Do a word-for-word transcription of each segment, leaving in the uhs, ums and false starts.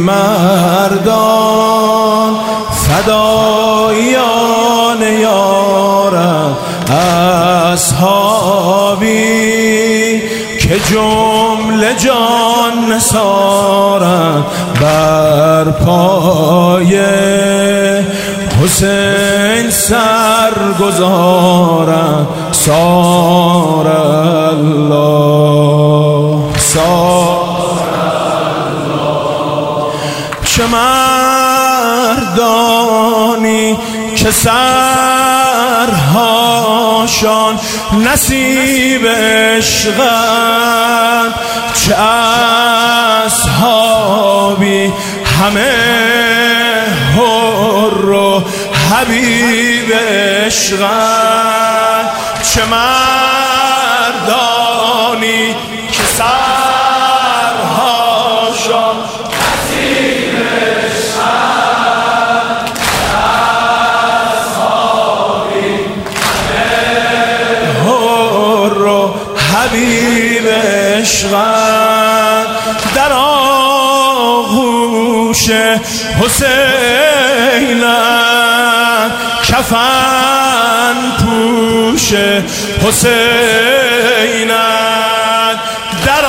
مردان فدایان یارم، اصحابی که جمله جان نثارم، بر پای حسین سر گذارم. سار الله سار الله. چه مردانی که سرهاشان نصیب عشقند، چه اصحابی همه حر و حبیب عشقند. چه مردانی که سرهاشان نصیب عشقند، اصحابی همه حر و حبیب عشقند. در آغوش حسینم کفن پوش حسینم، در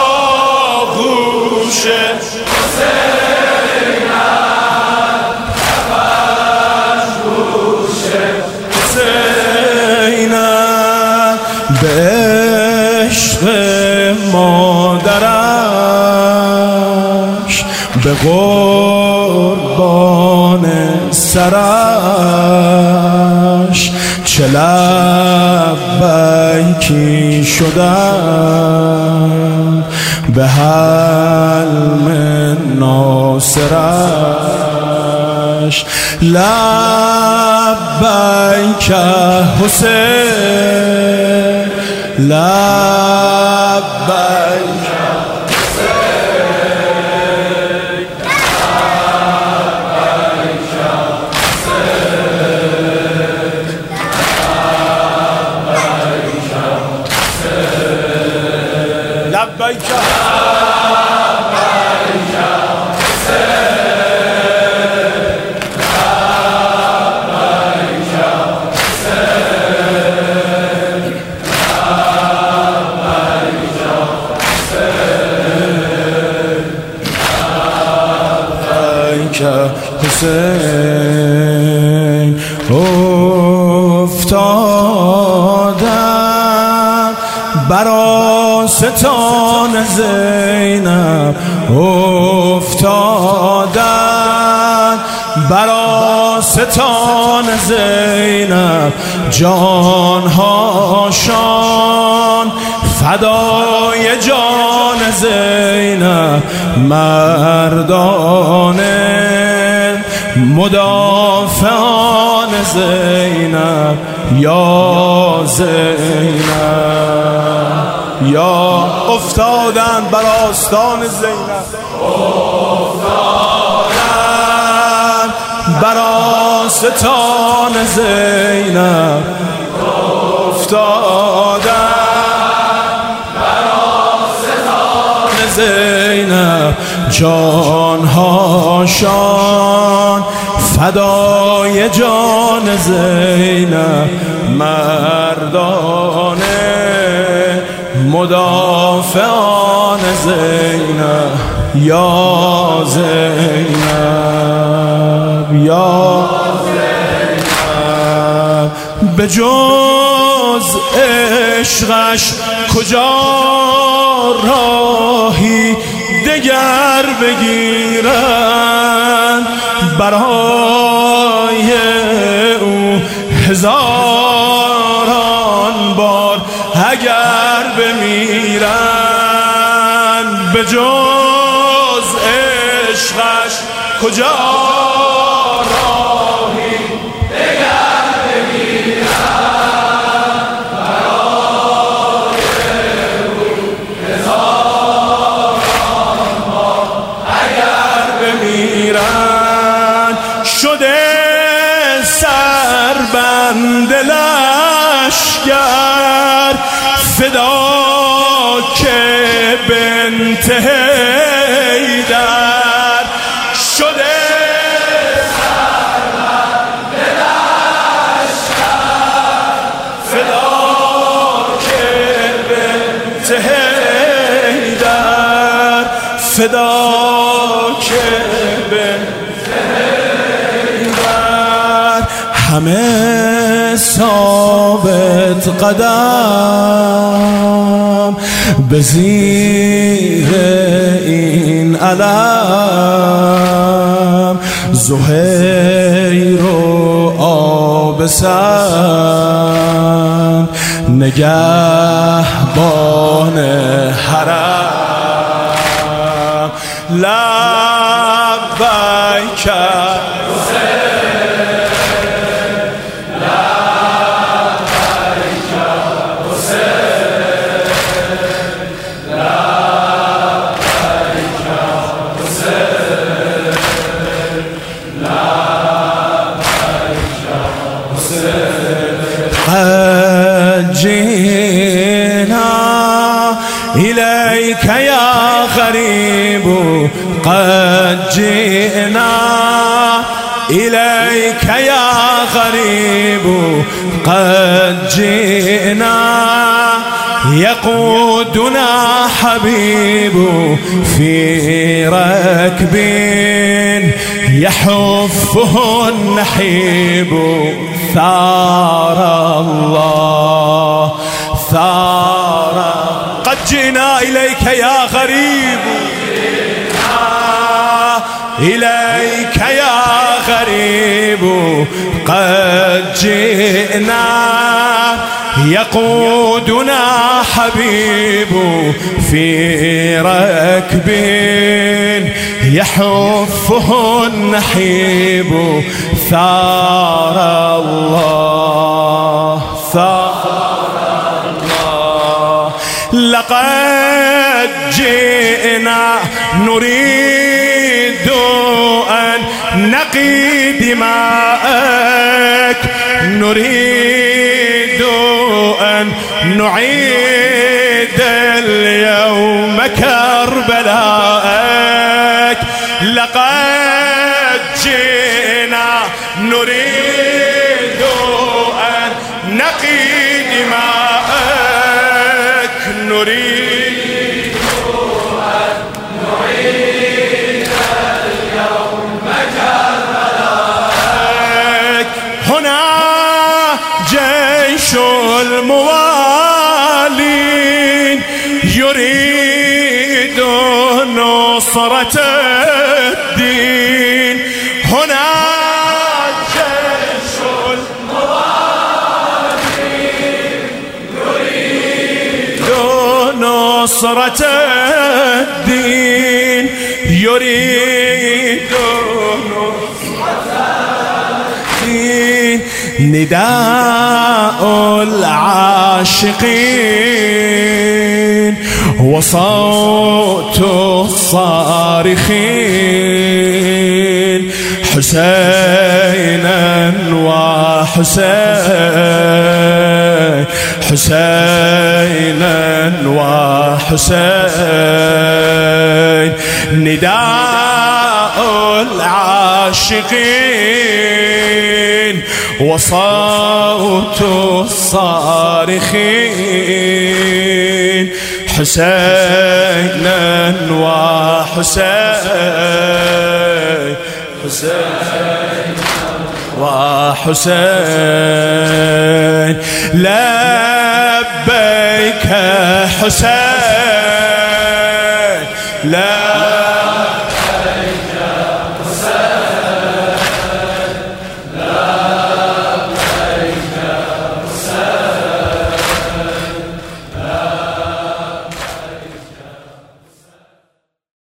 آغوش حسینم کفن پوش حسینم. به عشق مادرش به قربان سرش، چه لبیکی شدم به حلم ناصرش. لبیک حسین لبیک لبیک حسین. افتادم بر آستان زینب، افتادم بر آستان زینب، جانهاشان فدای جان زینب. مردان مدافعان زینب، یا زینب یا افتادن بر آستان زینب، افتادن بر آستان زینب، افتادن بر آستان زینب، جانهاشان فدای جان زینب. مردان مدافعان زینب، یا زینب یا زینب. به جز عشقش کجا راهی دگر بگیرند، برای او هزاران بار اگر بمیرند. به جز عشقش کجا راهی دگر بگیرند، برای او هزاران بار اگر بمیرند. شده سربند لشکر فدا که بنت حیدر، شده فداک بنت حیدر همه ثابت قدم به زیر این علم زهیر و آبسن نگهبان حرم لبیک حسین لبیک حسین لبیک حسین لبیک حسین قد جئنا إليك يا غريب قد جئنا إليك يا غريب قد جئنا يقودنا حبيب في ركب يحفه النحيب ثار الله ثار قد جئنا إليك يا غريب إليك يا غريب قد جئنا يقودنا حبيب في ركب يحفه النحيب ثار الله ثار الله لقد جئنا نريد أن نقي دماءك نريد أن نعيد اليوم كربلاءك لقد جئنا نريد أن نقي دماءك نريد أن نعيد اليوم كربلاءك هنا جيش الموالين يريد نصرة الدين هنا جيش الموالين يريد نصرة الدين يريد نصرة الدين نداء العاشقين وصوت الصارخين حسينا وحسين حسينا وحسين نداء العاشقين وصوت الصارخين حسينا وحسين حسين وحسين لبيك حسين لبيك